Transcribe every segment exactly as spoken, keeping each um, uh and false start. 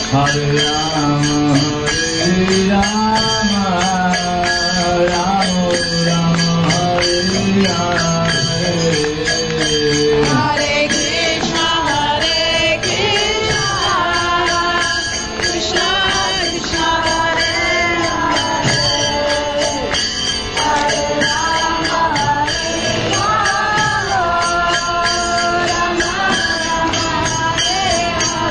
Hare Rama, Hare Rama, Rama Rama, Hare Hare. Hare Krishna, Hare Krishna, Krishna Krishna, Hare Hare, Hare Rama, Hare Rama, Rama Rama, Hare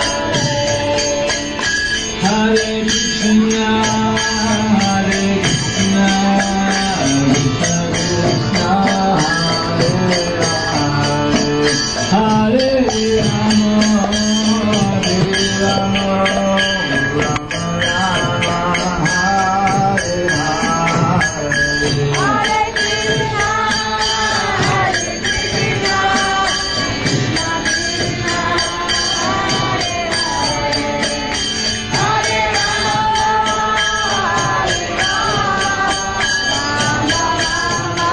Hare. Hare Krishna, Hare Krishna, Krishna Krishna, Hare Hare, Hare Rama, Hare Rama, Rama Rama, Hare Hare. Hare Krishna, Hare Krishna, Krishna Krishna, Hare Hare, Hare Rama, Hare Rama,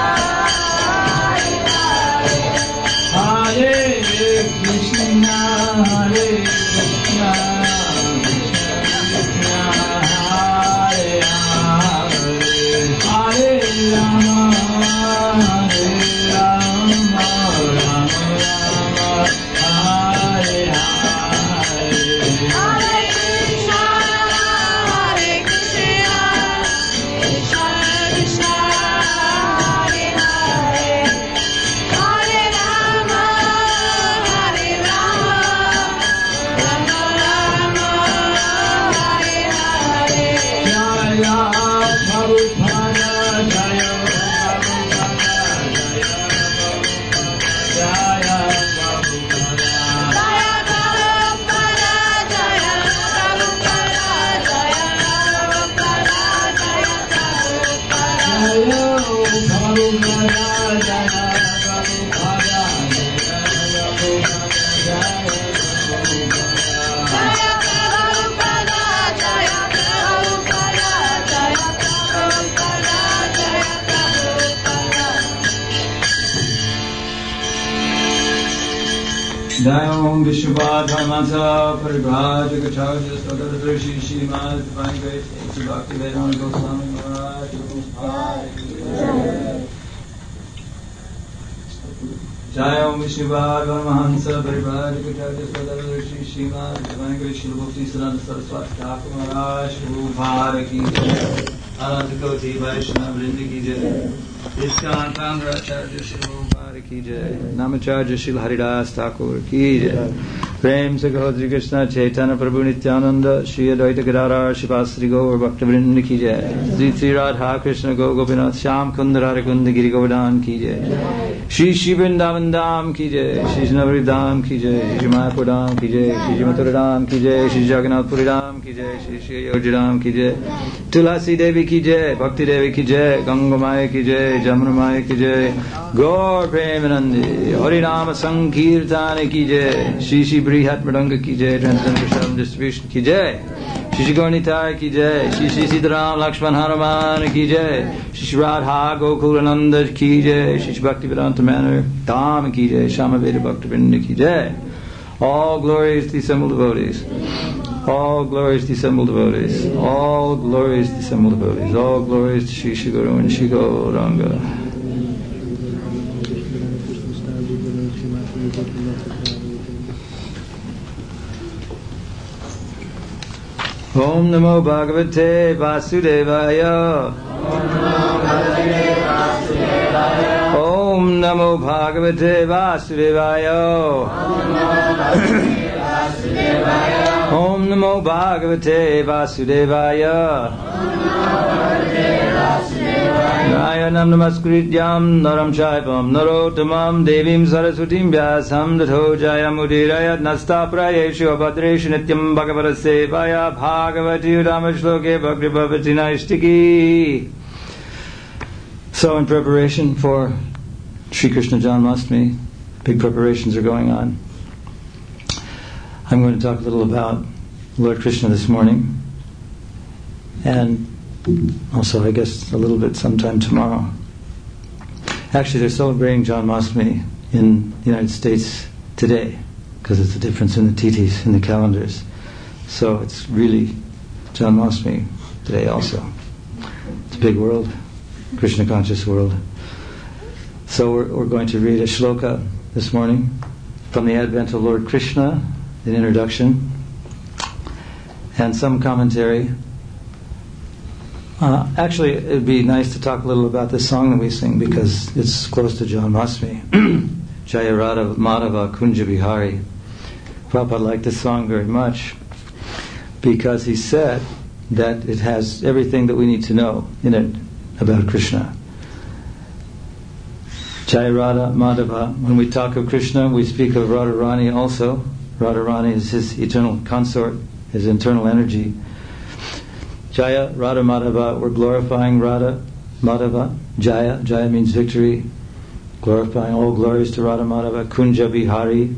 Rama Rama, Hare Hare. Hare Krishna, Hare Krishna, Krishna Krishna, Hare Hare, Hare Rama, Hare Rama, Rama Rama, Hare Hare. Hare Krishna, Hare Krishna, Krishna Krishna, Hare Hare, Hare Rama, Hare Rama, Rama Rama, Hare Hare. Jaya Prabhupada, Jaya Prabhupada, Jaya Prabhupada, Jaya Prabhupada, Jaya Prabhupada, Jaya Prabhupada, Jaya Prabhupada. Jaya Prabhupada, Jaya Prabhupada, Jaya Prabhupada, Jaya Prabhupada, Jaya Prabhupada, Jaya Prabhupada, Jaya Prabhupada. Jai Om Vishwabhadramata Paribhajagacharya Sadadarshi Srimad Divine Grace Bhakti Vedanta Goswami Maharaj Prabhupada. Jai Om Vishwabhadramahanta Paribhajagacharya Sadadarshi Srimad Divine Grace Bhakti Vedanta Saraswati Thakur Maharaj Prabhupada ki Jai. Anantakoti Vaishnava Vrinda ki Jai. Iskon Pangracharya Prabhupada ki Jai. Namacharya Shil Haridas Thakur ki Jai. Prem se Gaudri Krishna Chaitanya Prabhu Nityananda Shri Advaita Gadadhar Shivasri Gaur Bhaktivinoda ki Jai. Sri Sri Radha Krishna Gaur Gopinath Shyam Kunda Radha Kunda Giri Govardhan ki Jai. Shri Shri Vrindavan Dham ki Jai. Shri Navri Dham ki Jai. Shri Mayapur Dham ki Jai. Shri Mathura Dham ki Jai. Shri Jagannath Puri Dham ki Jai. Shri Shri Ayodhya Dham ki Jai. Tulasi Devi ki Jai. Bhakti Devi ki Jai. Ganga Maya ki Jai. Jamuna Maya ki Jai. Gaur Premanandi Harinama Sankirtana ki Jai. Shri Shri Brihat Mridanga ki Jai. Transcendental Shalom Distribution ki Jai. Shri Shri Gaurnitai ki Jai. Shri Shri Sitaram Lakshman Hanuman ki Jai. Shri Shri Radha Gokulananda ki Jai. Shri Shri Bhakti Vedanta Manor Dham ki Jai. Shama Veda Bhakti Vrinda ki Jai. All glories to the assembled devotees. All glories to the assembled devotees. All glories to the assembled devotees. All glories to Shri Shri Guru and Shri Gauranga. Om Namo Bhagavate Vasudevaya. Om Namo Bhagavate Vasudevaya. Om Namo Bhagavate Vasudevaya. Nayanam namaskrityam naram shaivam narottamam devim saraswatim vyasam datho jayamudirayat nastaprayeshu abhadreshu nityam bhagavadasevaya bhagavati udamashloke bhakti bhavati naistiki. So in preparation for Sri Krishna Janmashtami, big preparations are going on. I'm going to talk a little about Lord Krishna this morning, and also I guess a little bit sometime tomorrow. Actually, they're celebrating Janmashtami in the United States today, because it's a difference in the titis, in the calendars. So it's really Janmashtami today also. It's a big world, Krishna conscious world. So we're, we're going to read a shloka this morning from the Advent of Lord Krishna, an introduction, and some commentary. Uh, actually, it would be nice to talk a little about this song that we sing because it's close to Janmashtami. Jaya Radha Madhava Kunja Bihari. Prabhupada liked this song very much because he said that it has everything that we need to know in it about Krishna. Jaya Radha Madhava. When we talk of Krishna, we speak of Radharani also. Radharani is his eternal consort, his internal energy. Jaya Radha Madhava, we're glorifying Radha Madhava. Jaya, Jaya means victory. Glorifying all glories to Radha Madhava. Kunja Bihari.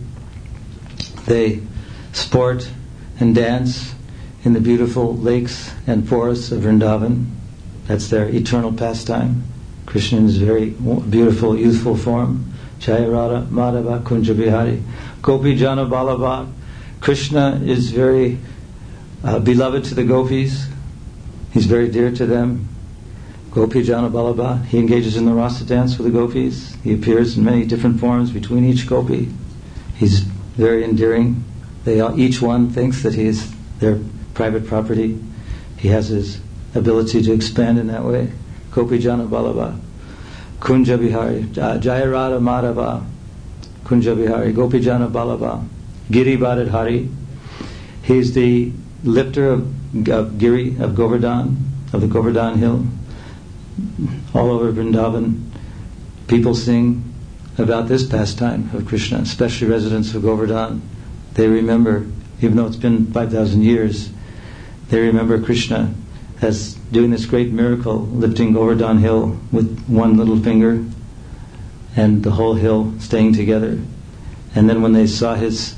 They sport and dance in the beautiful lakes and forests of Vrindavan. That's their eternal pastime. Krishna in his very beautiful, youthful form. Jaya Radha Madhava Kunja Bihari. Gopi Jana Balabha. Krishna is very uh, beloved to the gopis. He's very dear to them. Gopi Jana Balabha. He engages in the rasa dance with the gopis. He appears in many different forms between each gopi. He's very endearing. They all, each one thinks that he is their private property. He has his ability to expand in that way. Gopi Jana Balabha. Kunja Bihari. Uh, Jaya Radha Madhava. Kunja Bihari. Gopi Jana Balabha. Giri Bharat Hari. He's the lifter of, of Giri, of Govardhan, of the Govardhan hill. All over Vrindavan, people sing about this pastime of Krishna, especially residents of Govardhan. They remember, even though it's been five thousand years, they remember Krishna as doing this great miracle, lifting Govardhan hill with one little finger and the whole hill staying together. And then when they saw his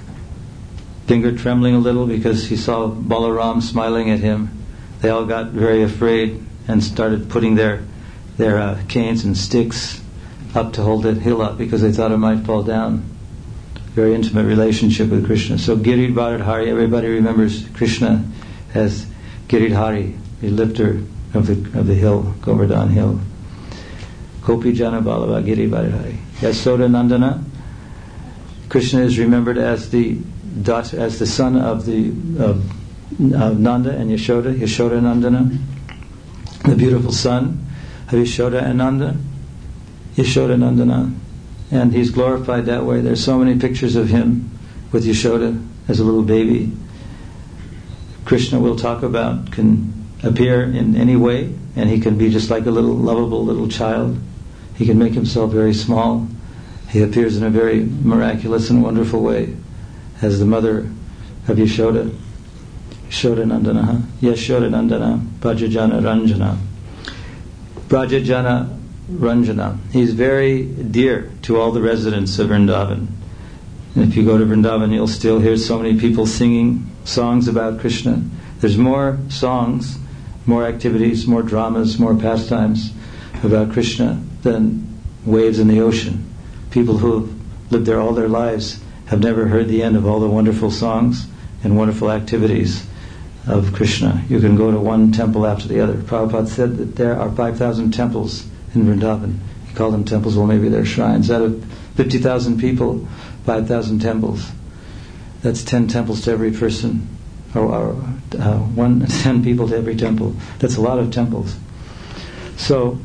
finger trembling a little because he saw Balaram smiling at him, they all got very afraid and started putting their their uh, canes and sticks up to hold that hill up because they thought it might fall down. Very intimate relationship with Krishna. So Giri Bharat Hari, everybody remembers Krishna as Giridhari, the lifter of the of the hill, Govardhan hill. Gopi Jana Balava Giri Bharat Hari. Yasoda Nandana. Krishna is remembered as the daughter, as the son of the of, of Nanda and Yashoda, Yashoda Nandana. The beautiful son of Yashoda and Nanda, Yashoda Nandana, and he's glorified that way. There's so many pictures of him with Yashoda as a little baby. Krishna, we'll talk about, can appear in any way, and he can be just like a little lovable little child. He can make himself very small. He appears in a very miraculous and wonderful way as the mother of Yashoda. Yashoda Nandana, Yashoda Nandana, Brajajana Ranjana. Brajajana Ranjana. He's very dear to all the residents of Vrindavan. And if you go to Vrindavan, you'll still hear so many people singing songs about Krishna. There's more songs, more activities, more dramas, more pastimes about Krishna than waves in the ocean. People who have lived there all their lives have never heard the end of all the wonderful songs and wonderful activities of Krishna. You can go to one temple after the other. Prabhupada said that there are five thousand temples in Vrindavan. He called them temples, well maybe they're shrines. Out of fifty thousand people, five thousand temples. That's ten temples to every person, or, or uh, one, ten people to every temple. That's a lot of temples. So,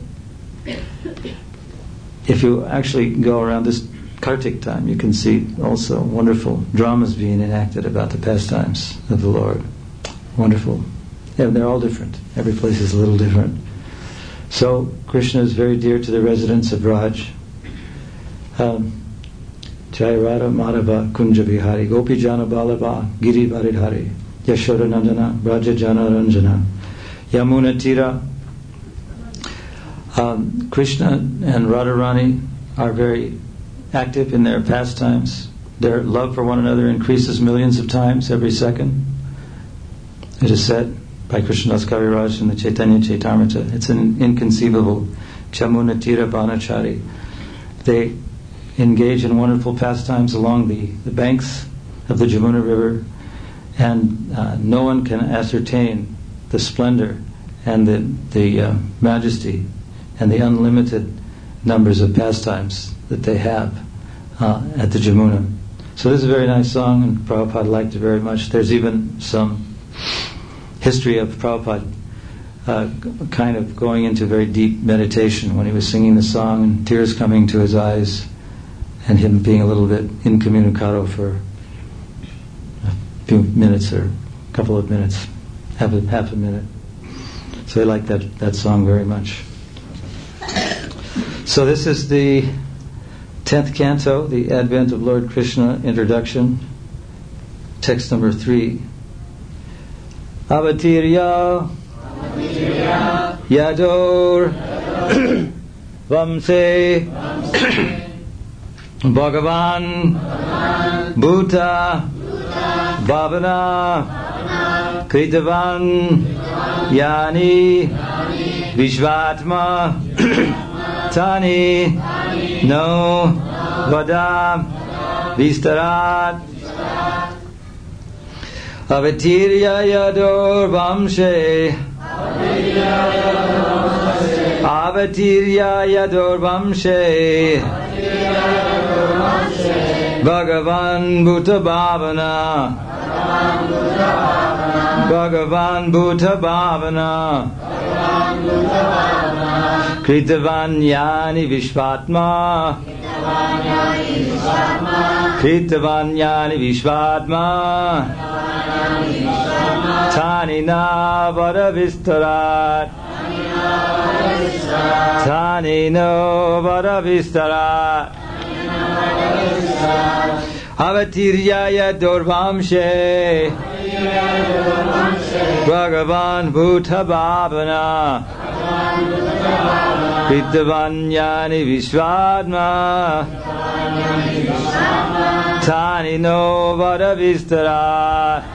if you actually go around this Kartik time, you can see also wonderful dramas being enacted about the pastimes of the Lord. Wonderful. Yeah, they're all different. Every place is a little different. So, Krishna is very dear to the residents of Raj. Um, Jaya Radha Madhava Kunja Bihari, Gopi Jana Balabha, Giri Varidhari, Yashoda Nandana, Braja Jana Ranjana, Yamuna Tira. Um, Krishna and Radharani are very active in their pastimes. Their love for one another increases millions of times every second. It is said by Krishnadas Kaviraj in the Chaitanya Chaitamrita. It's an inconceivable. Jamuna Tira Banachari. They engage in wonderful pastimes along the, the banks of the Jamuna River, and uh, no one can ascertain the splendor and the, the uh, majesty and the unlimited numbers of pastimes that they have uh, at the Jamuna. So this is a very nice song, and Prabhupada liked it very much. There's even some history of Prabhupada uh, kind of going into very deep meditation when he was singing the song, and tears coming to his eyes, and him being a little bit incommunicado for a few minutes or a couple of minutes, half a, half a minute. So he liked that, that song very much. So this is the tenth canto, the Advent of Lord Krishna introduction, text number three. Avatirya, Avatirya Yador, Yador Vamse, Vamse Bhagavan, Bhagavan Bhuta, Bhuta Bhavana, Bhavana Kritavan, Kritavan Yani, Yani Vishvatma, Vishvatma Tani, Tani No, no Vada, Vada Vistarat, Vistarat Avatirya Yador Vamshe, Avatirya Yador Vamshe, Bhagavan Bhuta Bhavana, Bhagavan Bhuta Bhavana, Kritavan Yani Vishvatma, Kritavan Yani Vishvatma, Tani na vada vistarat, Tani no vada vistarat, Avatirya Yador Vamshe, Bhagavan Bhuta Bhavana, Kritavan Yani Vishvatma, Tani no vada vistarat,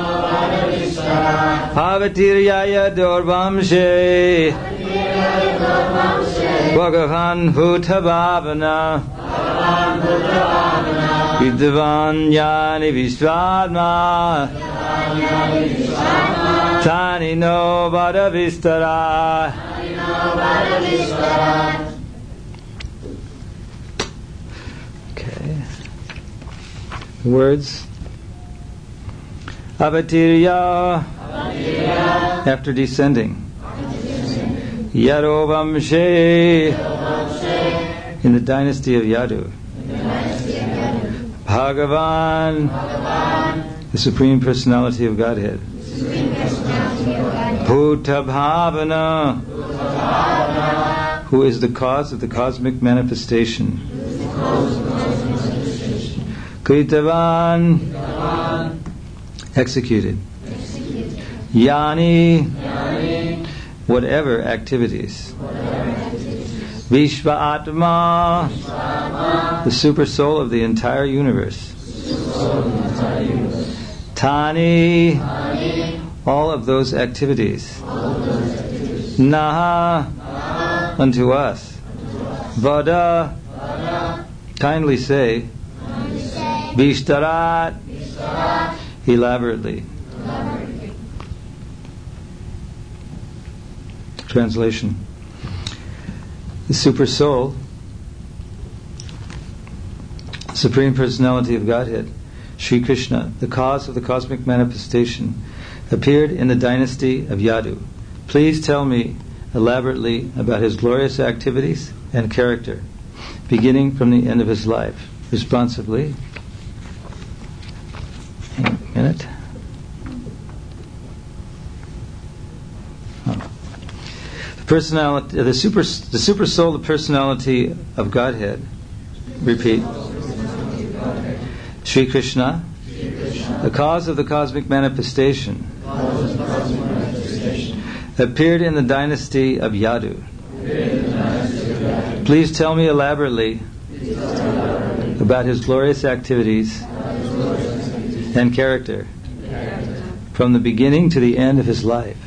Avatirya Yador Vamshe, Bhagavan Bhuta Bhavana, Kritavan Yani Vishvatma, Tani no vada vistarat. Okay. Words. Avatirya, Avatirya after descending. Yadu Vamshe, in the dynasty of Yadu. Bhagavan, Bhagavan, the Supreme Personality of Godhead. Bhuta Bhavana, who is the cause of the cosmic manifestation. Kritavan, executed. Yani, whatever activities. Vishva Atma, the super soul of the entire universe. Tani, all of those activities. Naha, unto us. Vada, kindly say. Vishtarat, elaborately. Translation. The Super Soul, Supreme Personality of Godhead, Sri Krishna, the cause of the cosmic manifestation, appeared in the dynasty of Yadu. Please tell me elaborately about his glorious activities and character, beginning from the end of his life. Responsibly. Hang on a minute. Personality, the super, the super soul, the personality of Godhead. Repeat. Sri Krishna, the cause of the cosmic manifestation, appeared in the dynasty of Yadu. Please tell me elaborately about his glorious activities and character, from the beginning to the end of his life.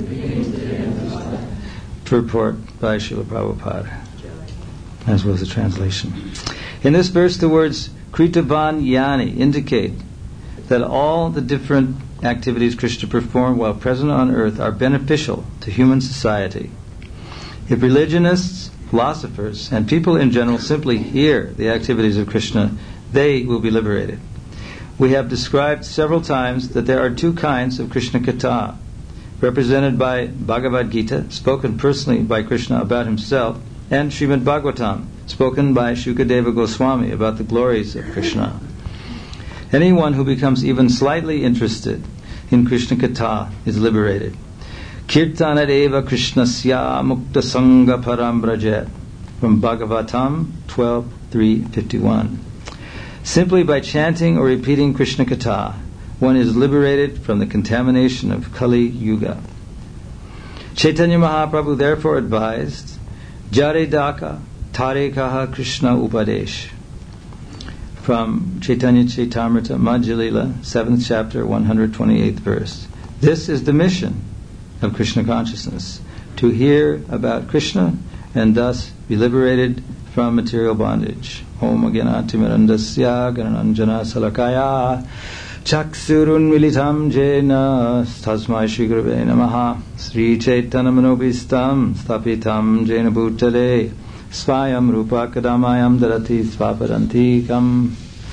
Purport by Srila Prabhupada, as well as the translation. In this verse, the words Kritavan Yani indicate that all the different activities Krishna performed while present on earth are beneficial to human society. If religionists, philosophers, and people in general simply hear the activities of Krishna, they will be liberated. We have described several times that there are two kinds of Krishna Katha, represented by Bhagavad Gita, spoken personally by Krishna about himself, and Srimad Bhagavatam, spoken by Shukadeva Goswami about the glories of Krishna. Anyone who becomes even slightly interested in Krishna Katha is liberated. Kirtanadeva Krishnasya Mukta Sangha Param Brajet, from Bhagavatam twelve three fifty-one. Simply by chanting or repeating Krishna Katha, one is liberated from the contamination of Kali Yuga. Chaitanya Mahaprabhu therefore advised, Jare Daka Tare Kaha Krishna Upadesh, from Chaitanya Chaitamrita Madhya Lila, seventh chapter, one hundred twenty-eighth verse. This is the mission of Krishna consciousness, to hear about Krishna and thus be liberated from material bondage. Om Agyanati Mirandasya Ganananjana Salakaya Chaksurun Militam Jena Tasmai Shri Gurave Namaha Sri Chaitanya Manobhistam Stapitam Jena Bhutale Svayam Rupa Kadamayam Darati Svapadantikam.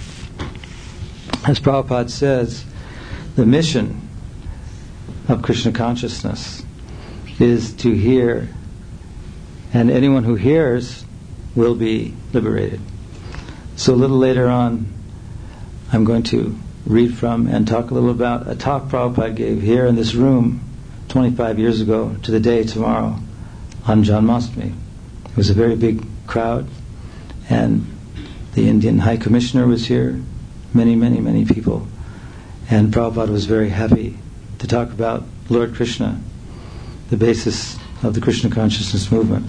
As Prabhupada says, the mission of Krishna consciousness is to hear, and anyone who hears will be liberated. So a little later on, I'm going to read from and talk a little about a talk Prabhupada gave here in this room twenty-five years ago to the day tomorrow on Janmashtami. It was a very big crowd, and the Indian High Commissioner was here, many, many, many people, and Prabhupada was very happy to talk about Lord Krishna, the basis of the Krishna consciousness movement.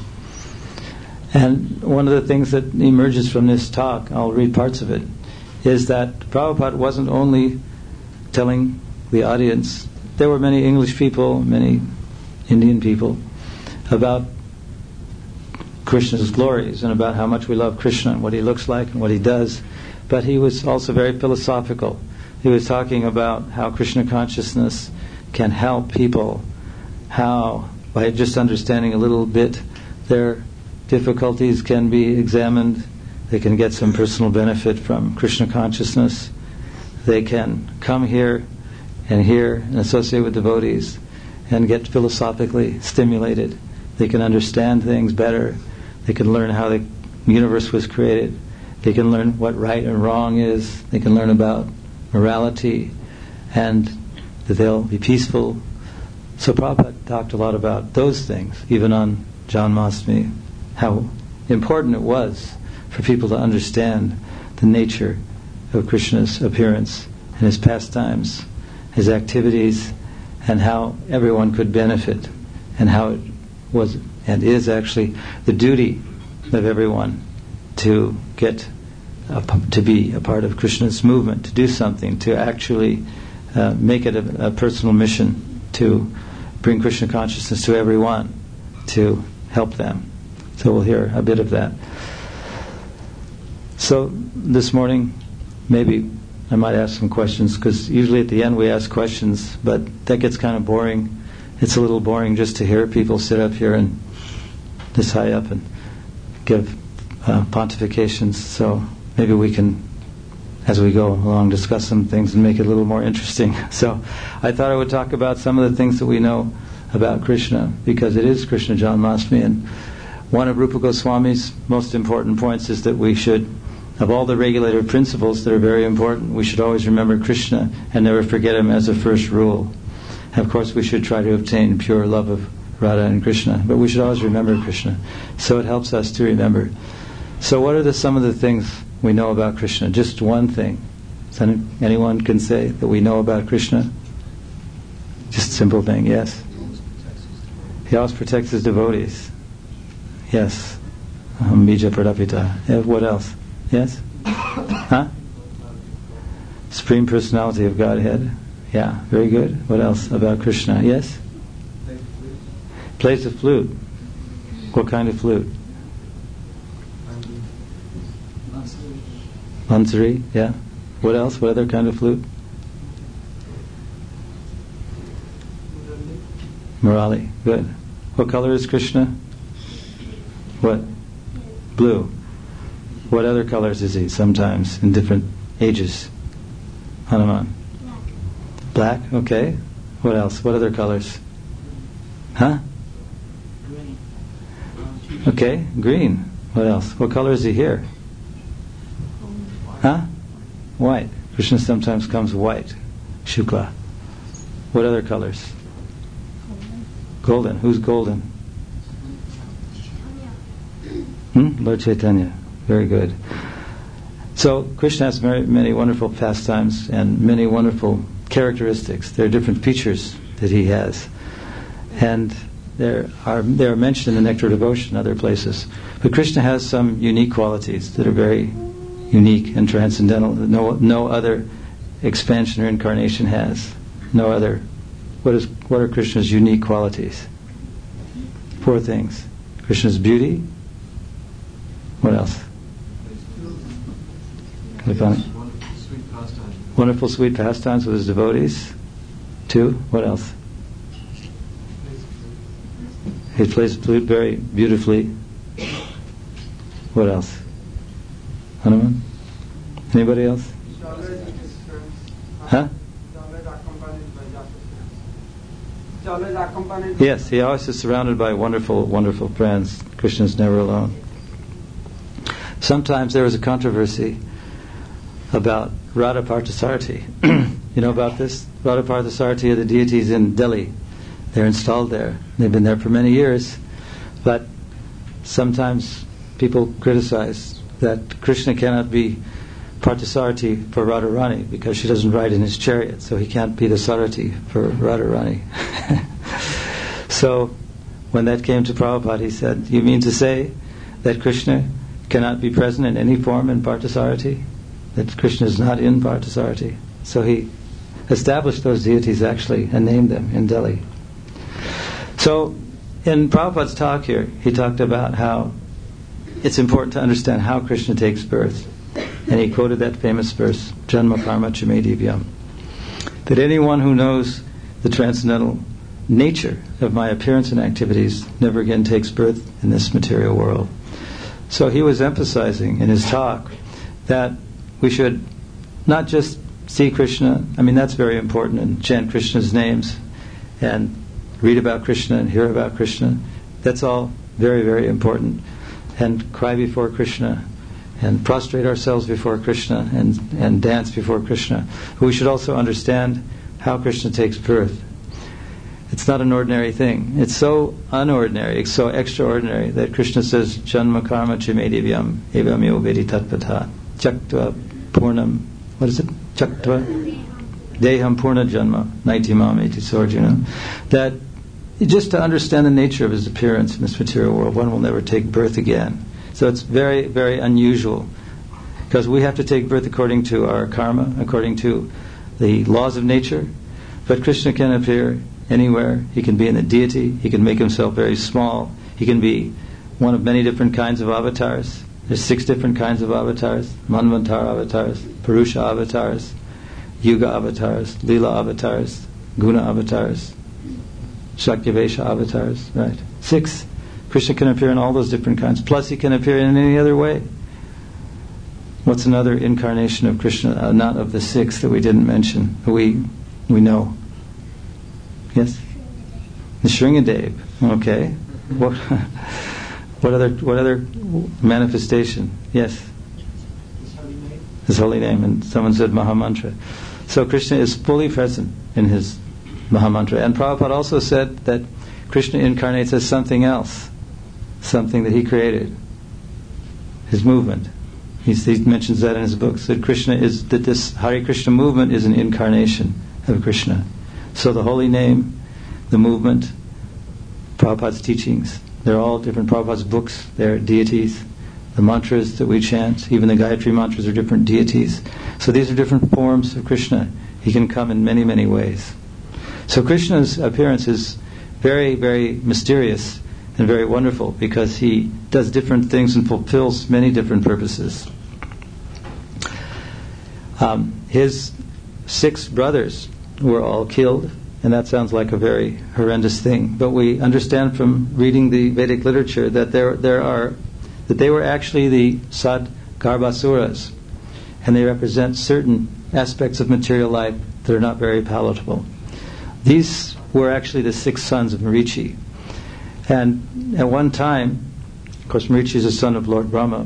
And one of the things that emerges from this talk, I'll read parts of it, is that Prabhupada wasn't only telling the audience, there were many English people, many Indian people, about Krishna's glories and about how much we love Krishna and what he looks like and what he does, but he was also very philosophical. He was talking about how Krishna consciousness can help people, how by just understanding a little bit their difficulties can be examined, they can get some personal benefit from Krishna consciousness, they can come here and hear and associate with devotees and get philosophically stimulated, they can understand things better, they can learn how the universe was created, they can learn what right and wrong is, they can learn about morality, and that they'll be peaceful. So Prabhupada talked a lot about those things, even on Janmashtami, how important it was for people to understand the nature of Krishna's appearance and his pastimes, his activities, and how everyone could benefit, and how it was and is actually the duty of everyone to get a, to be a part of Krishna's movement, to do something, to actually uh, make it a, a personal mission to bring Krishna consciousness to everyone, to help them. So we'll hear a bit of that. So this morning, maybe I might ask some questions, because usually at the end we ask questions, but that gets kind of boring. It's a little boring just to hear people sit up here and this high up and give uh, pontifications. So maybe we can, as we go along, discuss some things and make it a little more interesting. So I thought I would talk about some of the things that we know about Krishna, because it is Krishna Janmashtami, and one of Rupa Goswami's most important points is that we should, of all the regulative principles that are very important, we should always remember Krishna and never forget him as a first rule. And of course we should try to obtain pure love of Radha and Krishna, but we should always remember Krishna. So it helps us to remember. So what are the, some of the things we know about Krishna? Just one thing. So anyone can say that we know about Krishna? Just a simple thing, yes. He always protects his devotees. Yes. Aham bija pradapita. Yeah, what else? Yes? Huh? Supreme Personality of Godhead. Yeah, very good. What else about Krishna? Yes? Plays the flute. What kind of flute? Bansuri, yeah. What else? What other kind of flute? Murali, good. What color is Krishna? What? Blue. What other colors is he sometimes in different ages? Hanuman? Black. Black, okay. What else? What other colors? Huh? Green. Okay, green. What else? What color is he here? Huh? White. Krishna sometimes comes white. Shukla. What other colors? Golden. Who's golden? Hmm? Lord Chaitanya. Very good. So Krishna has very many wonderful pastimes and many wonderful characteristics. There are different features that he has, and there are they are mentioned in the Nectar of Devotion and other places. But Krishna has some unique qualities that are very unique and transcendental that no no other expansion or incarnation has. No other. What is what are Krishna's unique qualities? Four things. Krishna's beauty. What else? Wonderful sweet pastimes. Wonderful sweet pastimes with his devotees. Two. What else? He plays the flute very beautifully. What else? Hanuman? Anybody else? He's always with his friends. Huh? He's always accompanied by Japa. He's always accompanied. Yes, he always is surrounded by wonderful, wonderful friends. Krishna's never alone. Sometimes there was a controversy about Radha Parthasarathi. You know about this? Radha Parthasarathi are the deities in Delhi. They're installed there. They've been there for many years. But sometimes people criticize that Krishna cannot be Parthasarathi for Radharani because she doesn't ride in his chariot, so he can't be the Sarathi for Radharani. So when that came to Prabhupada, he said, you mean to say that Krishna cannot be present in any form in Parthasarathi? That Krishna is not in Parthasarathi? So he established those deities actually and named them in Delhi. So in Prabhupada's talk here, he talked about how it's important to understand how Krishna takes birth. And he quoted that famous verse, Janma Karma Chame Divyam, that anyone who knows the transcendental nature of my appearance and activities never again takes birth in this material world. So he was emphasizing in his talk that we should not just see Krishna, I mean that's very important, and chant Krishna's names and read about Krishna and hear about Krishna. That's all very, very important. And cry before Krishna and prostrate ourselves before Krishna and, and dance before Krishna. But we should also understand how Krishna takes birth. It's not an ordinary thing. It's so unordinary, it's so extraordinary that Krishna says, Janma karma chame divyam evam yo vedi tatpatha chaktva purnam, what is it? Chaktva deham purna janma naitimam eti sorjuna. That just to understand the nature of his appearance in this material world, one will never take birth again. So it's very, very unusual, because we have to take birth according to our karma, according to the laws of nature. But Krishna can appear anywhere. He can be in a deity. He can make himself very small. He can be one of many different kinds of avatars. There's six different kinds of avatars: Manvantar avatars, Purusha avatars, Yuga avatars, Lila avatars, Guna avatars, Shakyavesha avatars. Right, six. Krishna can appear in all those different kinds. Plus, he can appear in any other way. What's another incarnation of Krishna? Uh, not of the six that we didn't mention. We we know. Yes, the Shringadev. Okay. What? What other? What other manifestation? Yes. His holy name. His holy name. And someone said Mahamantra. So Krishna is fully present in his Mahamantra. And Prabhupada also said that Krishna incarnates as something else, something that he created. His movement. He's, he mentions that in his books. That Krishna is that this Hare Krishna movement is an incarnation of Krishna. So the holy name, the movement, Prabhupada's teachings, they're all different. Prabhupada's books, they're deities. The mantras that we chant, even the Gayatri mantras, are different deities. So these are different forms of Krishna. He can come in many, many ways. So Krishna's appearance is very, very mysterious and very wonderful, because he does different things and fulfills many different purposes. Um, his six brothers were all killed And that sounds like a very horrendous thing. But we understand from reading the Vedic literature that there there are that they were actually the Sad Garbhasuras, and they represent certain aspects of material life that are not very palatable. These were actually the six sons of Marichi. And at one time, of course, Marichi is a son of Lord Brahma.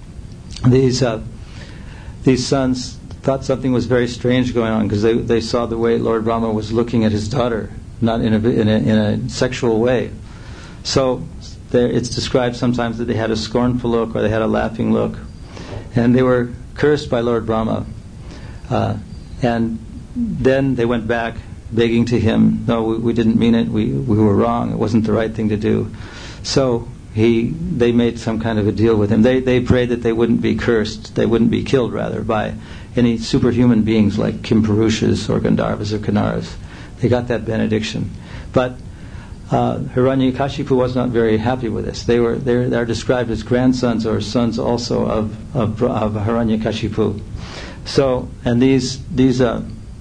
These uh, these sons thought something was very strange going on because they, they saw the way Lord Brahma was looking at his daughter, not in a, in a, in a sexual way. So there, it's described sometimes that they had a scornful look or they had a laughing look. And they were cursed by Lord Brahma. Uh, and then they went back begging to him, no, we, we didn't mean it, we, we were wrong, it wasn't the right thing to do. So he, they made some kind of a deal with him. They, they prayed that they wouldn't be cursed, they wouldn't be killed rather, by any superhuman beings like Kimpurushas or Gandharvas or Kinnaras. They got that benediction. But uh, Hiranyakashipu was not very happy with this. They were they're, they're described as grandsons or sons also of of, of Hiranyakashipu. So, and these these uh,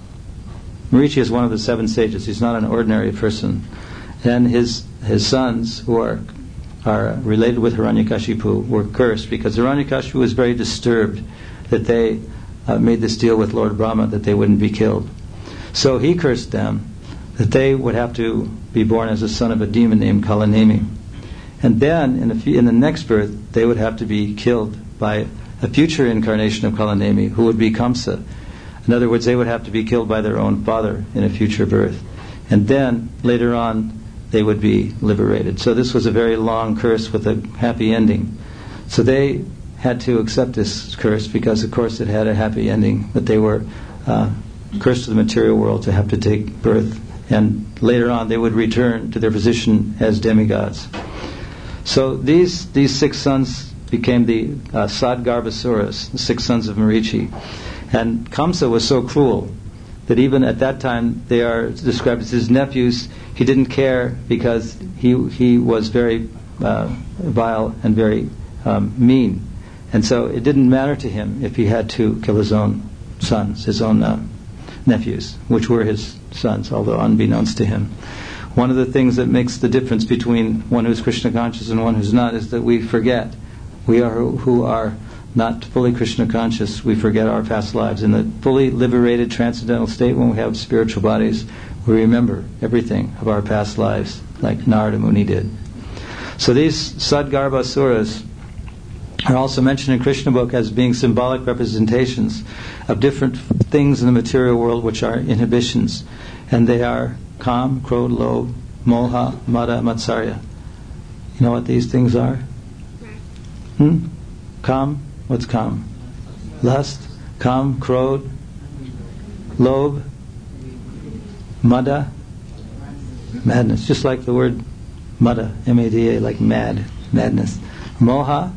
Marichi is one of the seven sages. He's not an ordinary person, and his his sons who are are related with Hiranyakashipu were cursed because Hiranyakashipu was very disturbed that they Uh, made this deal with Lord Brahma that they wouldn't be killed. So he cursed them that they would have to be born as a son of a demon named Kalanemi. And then in the, f- in the next birth they would have to be killed by a future incarnation of Kalanemi who would be Kamsa. In other words, they would have to be killed by their own father in a future birth. And then later on they would be liberated. So this was a very long curse with a happy ending. So they had to accept this curse because, of course, it had a happy ending, but they were uh, cursed to the material world to have to take birth, and later on they would return to their position as demigods. So these these six sons became the uh, Sad Garbhasuras, the six sons of Marichi. And Kamsa was so cruel that even at that time they are described as his nephews. He didn't care because he he was very uh, vile and very um, mean. And so it didn't matter to him if he had to kill his own sons, his own uh, nephews, which were his sons, although unbeknownst to him. One of the things that makes the difference between one who's Krishna conscious and one who's not is that we forget. We are who are not fully Krishna conscious. We forget our past lives. In the fully liberated transcendental state, when we have spiritual bodies, we remember everything of our past lives, like Narada Muni did. So these Sadgarbhasuras are also mentioned in Krishna book as being symbolic representations of different things in the material world which are inhibitions. And they are Kam, Krodh, Lobh, Moha, Mada, Matsarya. You know what these things are? Hmm? Kam? What's Kam? Lust. Kam, Krodh, Lobh, Mada, madness. Just like the word Mada, M A D A, like mad, madness. Moha.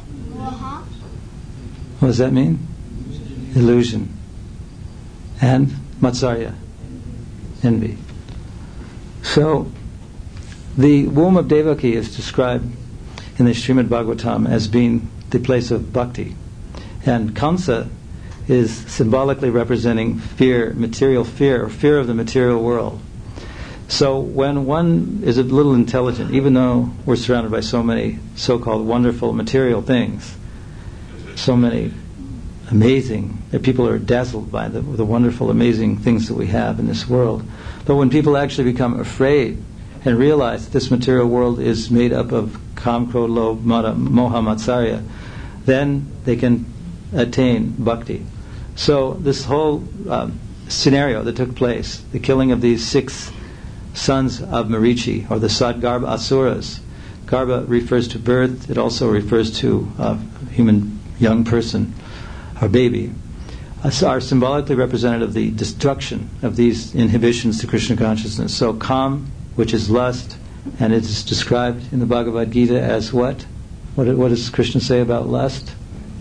What does that mean? Illusion. And Matsarya, envy. So, the womb of Devaki is described in the Srimad Bhagavatam as being the place of bhakti. And Kamsa is symbolically representing fear, material fear, or fear of the material world. So when one is a little intelligent, even though we're surrounded by so many so-called wonderful material things, so many amazing, that people are dazzled by the, the wonderful, amazing things that we have in this world. But when people actually become afraid and realize that this material world is made up of Kam, Krodh, Lobh, Mada, Moha, Matsarya, then they can attain bhakti. So this whole um, scenario that took place, the killing of these six sons of Marichi, or the Sadgarbha Asuras. Garbha refers to birth. It also refers to a human young person, or baby, are symbolically representative of the destruction of these inhibitions to Krishna consciousness. So Kam, which is lust, and it is described in the Bhagavad Gita as what? What, what does Krishna say about lust?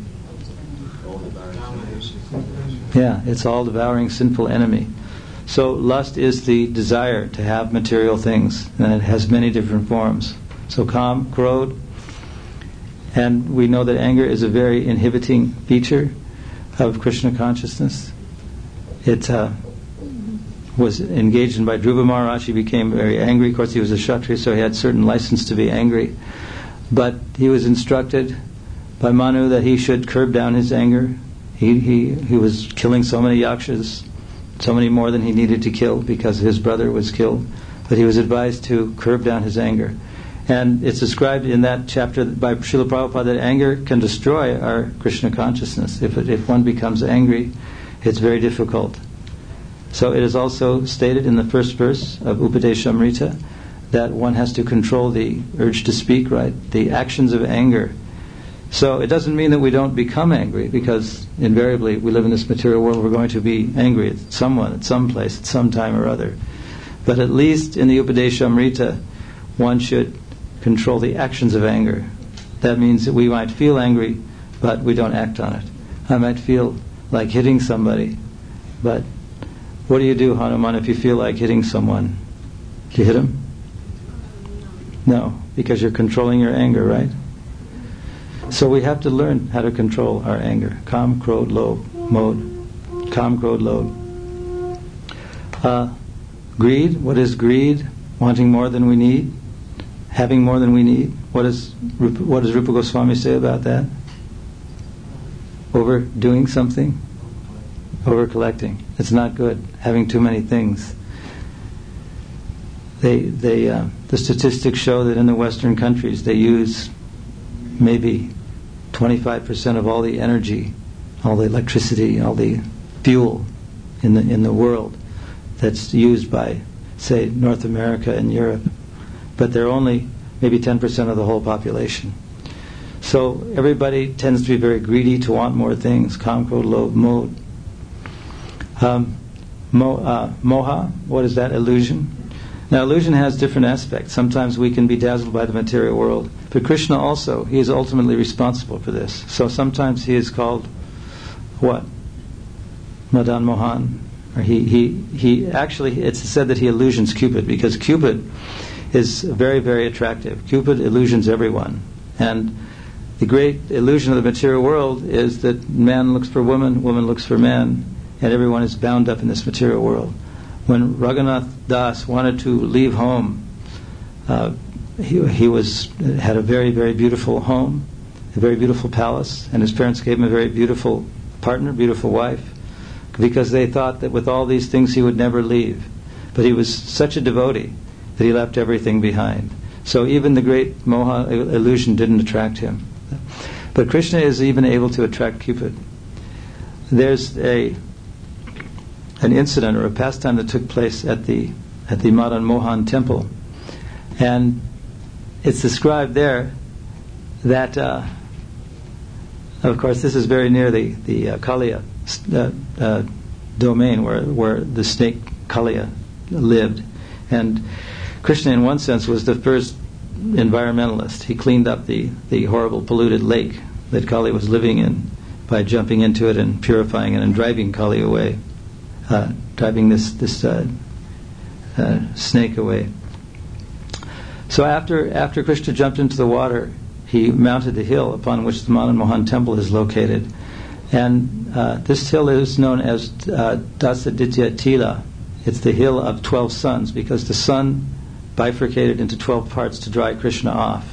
Yeah, it's all-devouring sinful enemy. So lust is the desire to have material things, and it has many different forms. So Kam, Krodh, and we know that anger is a very inhibiting feature of Krishna consciousness. It, uh, was engaged in by Dhruva Maharaj. He became very angry. Of course, he was a Kshatriya, so he had certain license to be angry. But he was instructed by Manu that he should curb down his anger. He he he was killing so many yakshas, so many more than he needed to kill because his brother was killed. But he was advised to curb down his anger. And it's described in that chapter by Srila Prabhupada that anger can destroy our Krishna consciousness. If it, if one becomes angry, it's very difficult. So it is also stated in the first verse of Upadeshamrita that one has to control the urge to speak, right? The actions of anger. So it doesn't mean that we don't become angry, because invariably we live in this material world, we're going to be angry at someone, at some place, at some time or other. But at least in the Upadeshamrita, one should control the actions of anger. That means that we might feel angry, but we don't act on it. I might feel like hitting somebody, but what do you do, Hanuman, if you feel like hitting someone? Do you hit him? No, because you're controlling your anger, right? So we have to learn how to control our anger. Kam, Krodh, Lobh, Modh. Kam, Krodh, Lobh. Uh, greed. What is greed? Wanting more than we need. Having more than we need. What is what does Rupa Goswami say about that? Overdoing something. Over collecting. It's not good. Having too many things. They they uh, the statistics show that in the Western countries they use maybe twenty-five percent of all the energy, all the electricity, all the fuel in the in the world that's used by, say, North America and Europe. But they're only maybe ten percent of the whole population. So everybody tends to be very greedy, to want more things. Kam, Krodh, Lobh, Modh. Um, mo, uh, moha, what is that? Illusion. Now, illusion has different aspects. Sometimes we can be dazzled by the material world. But Krishna also, he is ultimately responsible for this. So sometimes he is called, what? Madan Mohan. Or he, he, he actually, it's said that he illusions Cupid, because Cupid is very, very attractive. Cupid illusions everyone. And the great illusion of the material world is that man looks for woman, woman looks for man, and everyone is bound up in this material world. When Raghunath Das wanted to leave home, uh, he, he was had a very, very beautiful home, a very beautiful palace, and his parents gave him a very beautiful partner, beautiful wife, because they thought that with all these things he would never leave. But he was such a devotee that he left everything behind. So even the great moha illusion didn't attract him. But Krishna is even able to attract Cupid. There's a an incident or a pastime that took place at the at the Madan Mohan temple, and it's described there that, uh, of course, this is very near the the uh, Kaliya uh, uh, domain where where the snake Kaliya lived, and Krishna, in one sense, was the first environmentalist. He cleaned up the the horrible polluted lake that Kali was living in by jumping into it and purifying it and driving Kali away. Uh, driving this this uh, uh, snake away. So after after Krishna jumped into the water, he mounted the hill upon which the Madan Mohan temple is located, and uh, this hill is known as uh, Dasaditya Tila. It's the hill of twelve suns, because the sun bifurcated into twelve parts to dry Krishna off.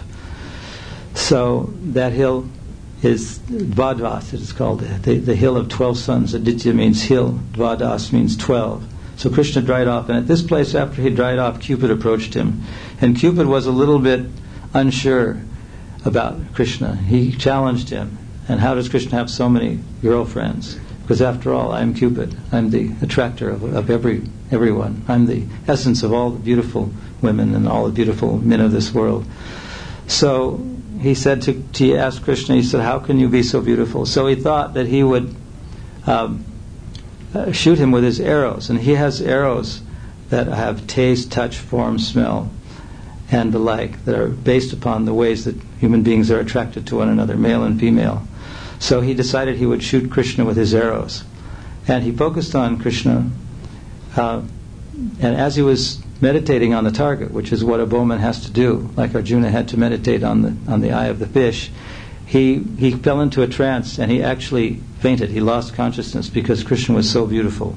So that hill is Dvadas, it is called, the, the hill of twelve suns. Aditya means hill, Dvadas means twelve. So Krishna dried off, and at this place, after he dried off, Cupid approached him. And Cupid was a little bit unsure about Krishna. He challenged him. And how does Krishna have so many girlfriends? Because after all, I'm Cupid. I'm the attractor of, of every everyone. I'm the essence of all the beautiful women and all the beautiful men of this world. So he said to, he asked Krishna, he said, how can you be so beautiful? So he thought that he would um, uh, shoot him with his arrows. And he has arrows that have taste, touch, form, smell, and the like, that are based upon the ways that human beings are attracted to one another, male and female. So he decided he would shoot Krishna with his arrows. And he focused on Krishna. Uh, and as he was meditating on the target, which is what a bowman has to do, like Arjuna had to meditate on the on the eye of the fish, he he fell into a trance and he actually fainted. He lost consciousness because Krishna was so beautiful.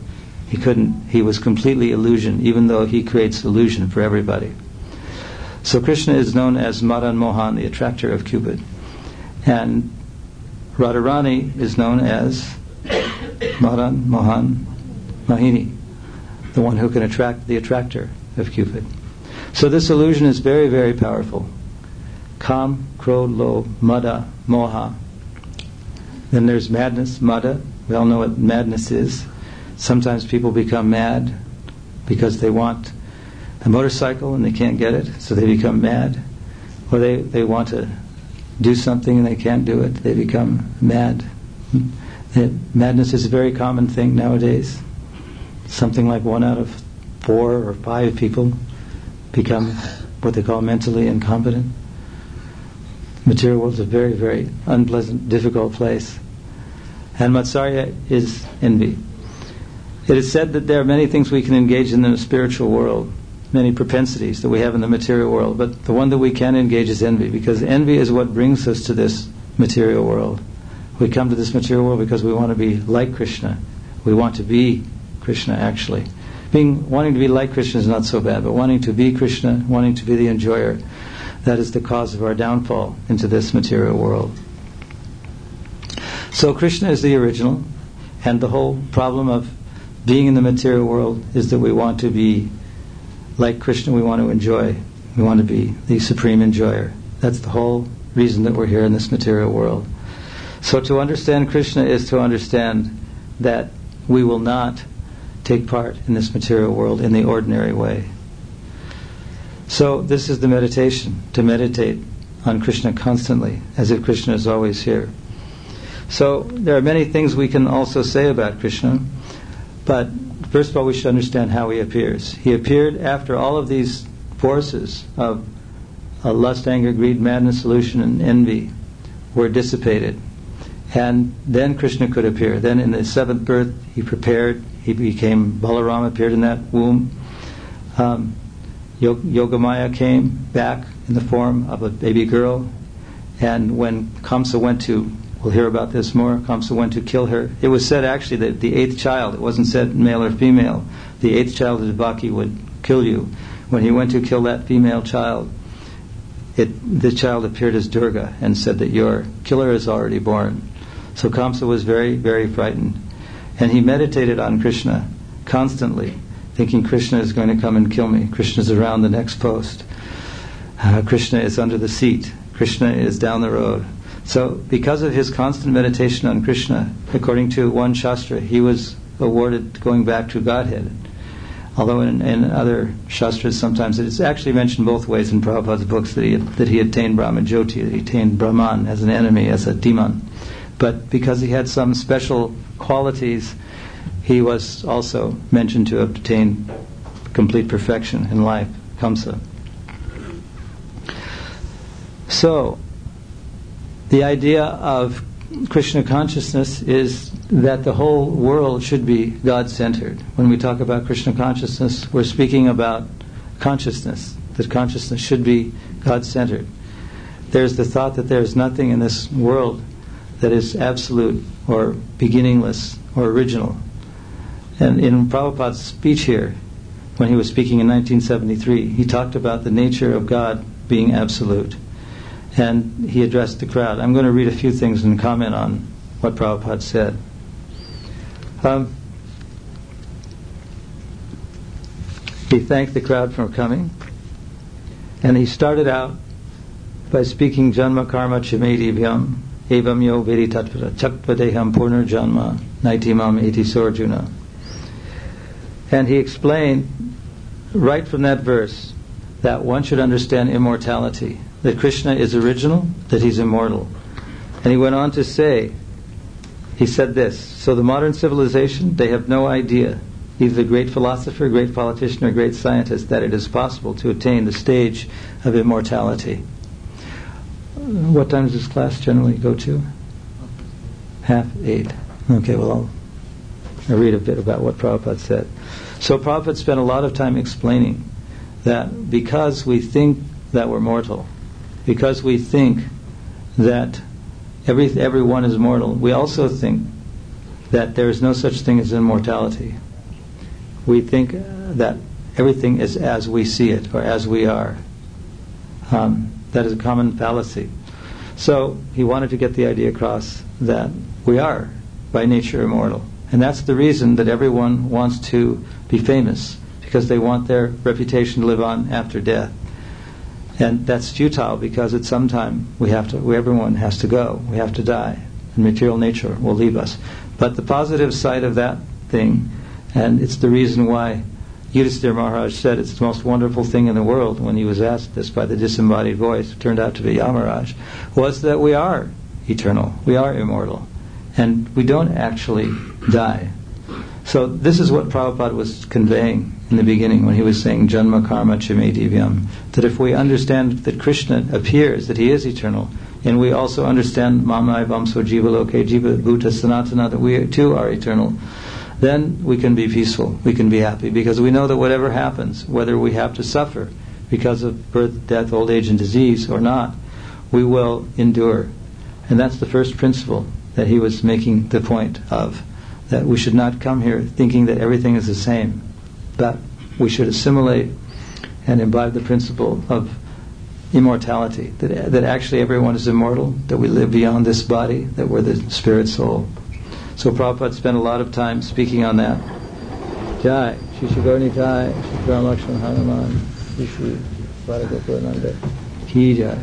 He couldn't, he was completely illusion, even though he creates illusion for everybody. So Krishna is known as Madan Mohan, the attractor of Cupid. And Radharani is known as Madan Mohan Mohini, the one who can attract, the attractor of Cupid. So this illusion is very, very powerful. Kam, Krodh, Lobh, Mada, Moha. Then there's madness, Mada. We all know what madness is. Sometimes people become mad because they want a motorcycle and they can't get it, so they become mad. Or they, they want to do something and they can't do it, they become mad. Madness is a very common thing nowadays. Something like one out of four or five people become what they call mentally incompetent. Material world is a very, very unpleasant, difficult place. And Matsarya is envy. It is said that there are many things we can engage in in the spiritual world, many propensities that we have in the material world, but the one that we can engage is envy, because envy is what brings us to this material world. We come to this material world because we want to be like Krishna. We want to be Krishna, actually. Being wanting to be like Krishna is not so bad, but wanting to be Krishna, wanting to be the enjoyer, that is the cause of our downfall into this material world. So Krishna is the original, and the whole problem of being in the material world is that we want to be like Krishna, we want to enjoy. We want to be the supreme enjoyer. That's the whole reason that we're here in this material world. So to understand Krishna is to understand that we will not take part in this material world in the ordinary way. So this is the meditation, to meditate on Krishna constantly, as if Krishna is always here. So there are many things we can also say about Krishna, but first of all we should understand how he appears. He appeared after all of these forces of uh, lust, anger, greed, madness, illusion, and envy were dissipated. And then Krishna could appear. Then in the seventh birth he prepared, he became Balaram, appeared in that womb. Um, Yogamaya came back in the form of a baby girl, and when Kamsa went to, we'll hear about this more, Kamsa went to kill her. It was said actually that the eighth child, it wasn't said male or female, the eighth child of Devaki would kill you. When he went to kill that female child, it, the child appeared as Durga and said that your killer is already born. So Kamsa was very, very frightened. And he meditated on Krishna constantly, thinking Krishna is going to come and kill me. Krishna is around the next post. Uh, Krishna is under the seat. Krishna is down the road. So because of his constant meditation on Krishna, according to one Shastra, he was awarded going back to Godhead. Although in, in other Shastras sometimes it is actually mentioned both ways in Prabhupada's books that he, that he attained Brahma Jyoti, that he attained Brahman as an enemy, as a demon. But because he had some special qualities, he was also mentioned to have attained complete perfection in life, Kamsa. So, the idea of Krishna consciousness is that the whole world should be God-centered. When we talk about Krishna consciousness, we're speaking about consciousness, that consciousness should be God-centered. There's the thought that there's nothing in this world that is absolute or beginningless or original. And in Prabhupada's speech here, when he was speaking in nineteen seventy-three, he talked about the nature of God being absolute. And he addressed the crowd. I'm going to read a few things and comment on what Prabhupada said. Um, he thanked the crowd for coming, and he started out by speaking Janma Karma Chamedi Vyam Evam Yo Vedi Tatvara Chakvadeham Purnar Janma Naitimam Eti Sorjuna. And he explained right from that verse that one should understand immortality, that Krishna is original, that he's immortal. And he went on to say, he said this, so the modern civilization, they have no idea, either a great philosopher, a great politician, or a great scientist, that it is possible to attain the stage of immortality. What time does this class generally go to? Half eight. Okay, well, I'll, I'll read a bit about what Prabhupada said. So Prabhupada spent a lot of time explaining that because we think that we're mortal, because we think that every everyone is mortal, we also think that there is no such thing as immortality. we think that everything is as we see it or as we are. Um, that is a common fallacy. So he wanted to get the idea across that we are by nature immortal. And that's the reason that everyone wants to be famous, because they want their reputation to live on after death. And that's futile, because at some time we have to, we, everyone has to go. We have to die. And material nature will leave us. But the positive side of that thing, and it's the reason why Yudhisthira Maharaj said it's the most wonderful thing in the world when he was asked this by the disembodied voice, it turned out to be Yamaraj, was that we are eternal. We are immortal. And we don't actually die. So this is what Prabhupada was conveying in the beginning when he was saying Janma Karma Chime Divyam, that if we understand that Krishna appears, that he is eternal, and we also understand Mama Vamso Jiva Loke Jiva Bhuta Sanatana, that we too are eternal, then we can be peaceful, we can be happy, because we know that whatever happens, whether we have to suffer because of birth, death, old age and disease or not, we will endure. And that's the first principle that he was making the point of, that we should not come here thinking that everything is the same, but we should assimilate and imbibe the principle of immortality, that, that actually everyone is immortal, that we live beyond this body, that we're the spirit soul. So Prabhupada spent a lot of time speaking on that. Jai, Shri Shri Jai, Shri Ram Lakshman Hanuman, Shri Shri Varagopurananda, Ki Jai.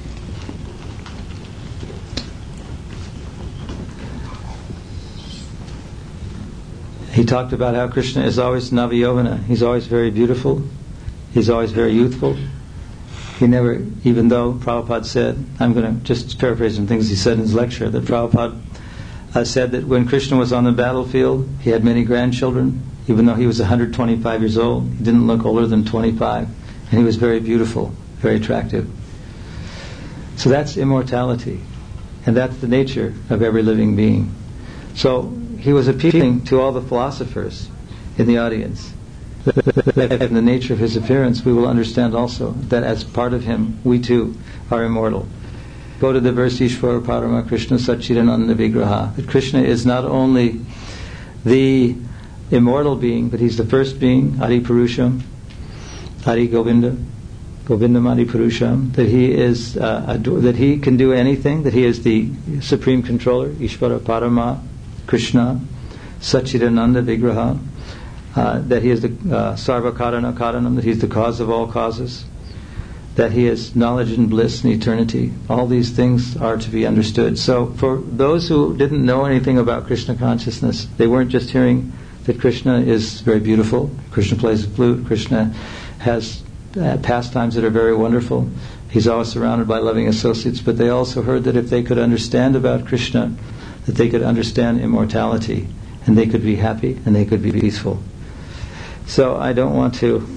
He talked about how Krishna is always Navayovana. He's always very beautiful. He's always very youthful. He never, even though Prabhupada said, I'm going to just paraphrase some things he said in his lecture, that Prabhupada uh, said that when Krishna was on the battlefield, he had many grandchildren. Even though he was one hundred twenty-five years old, he didn't look older than twenty-five. And he was very beautiful, very attractive. So that's immortality. And that's the nature of every living being. So he was appealing to all the philosophers in the audience. In the nature of his appearance, we will understand also that as part of him, we too are immortal. Go to the verse Ishvara Parama Krishna Satchidananda Vigraha. That Krishna is not only the immortal being, but he's the first being, Adi Purusham, Adi Govinda, Govindam Adi Purusham. That he is uh, adu- that he can do anything. That he is the supreme controller, Ishvara Parama Krishna Satchidananda Vigraha. Uh, that he is the uh, Sarva Karana Karanam, that he is the cause of all causes, that he is knowledge and bliss and eternity. All these things are to be understood. So for those who didn't know anything about Krishna consciousness, they weren't just hearing that Krishna is very beautiful, Krishna plays the flute, Krishna has uh, pastimes that are very wonderful, he's always surrounded by loving associates, but they also heard that if they could understand about Krishna, that they could understand immortality, and they could be happy, and they could be peaceful. So I don't want to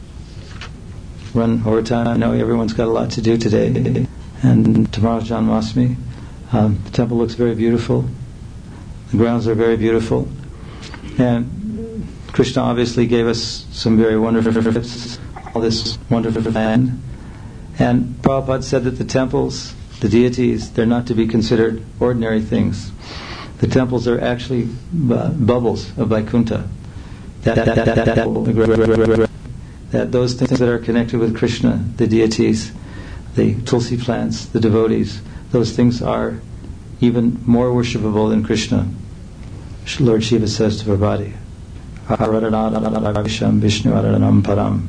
run over time. I know everyone's got a lot to do today. And tomorrow's Janmashtami. Um, the temple looks very beautiful. The grounds are very beautiful. And Krishna obviously gave us some very wonderful gifts, all this wonderful land. And Prabhupada said that the temples, the deities, they're not to be considered ordinary things. The temples are actually uh, bubbles of Vaikuntha. That, that, that, that, that, that those things that are connected with Krishna, the deities, the tulsi plants, the devotees, those things are even more worshipable than Krishna. Lord Shiva says to Parvati, Vishnu Aradanam Param.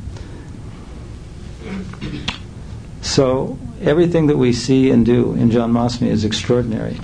So everything that we see and do in Janmashtami is extraordinary.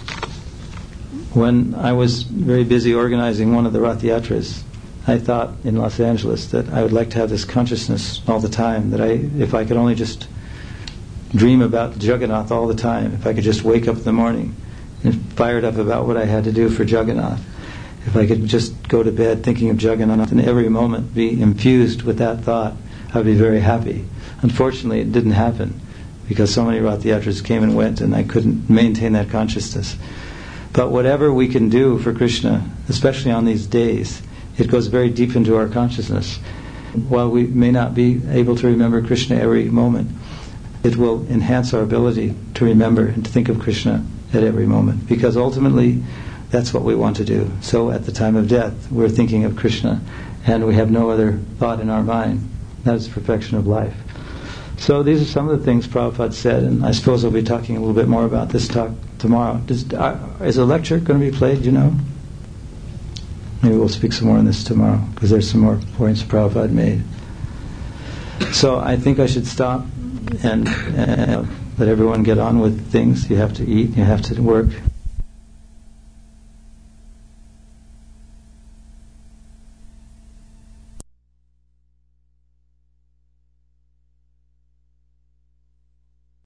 When I was very busy organizing one of the Rath Yatras, I thought in Los Angeles that I would like to have this consciousness all the time, that I, if I could only just dream about Jagannath all the time, if I could just wake up in the morning and fired up about what I had to do for Jagannath, if I could just go to bed thinking of Jagannath and every moment be infused with that thought, I'd be very happy. Unfortunately, it didn't happen because so many Rath Yatras came and went and I couldn't maintain that consciousness. But whatever we can do for Krishna, especially on these days, it goes very deep into our consciousness. While we may not be able to remember Krishna every moment, it will enhance our ability to remember and to think of Krishna at every moment. Because ultimately, that's what we want to do. So at the time of death, we're thinking of Krishna, and we have no other thought in our mind. That is perfection of life. So these are some of the things Prabhupada said, and I suppose I'll be talking a little bit more about this talk tomorrow. Does, uh, is a lecture going to be played, do you know? Maybe we'll speak some more on this tomorrow, because there's some more points Prabhupada made. So I think I should stop and uh, let everyone get on with things. You have to eat, you have to work.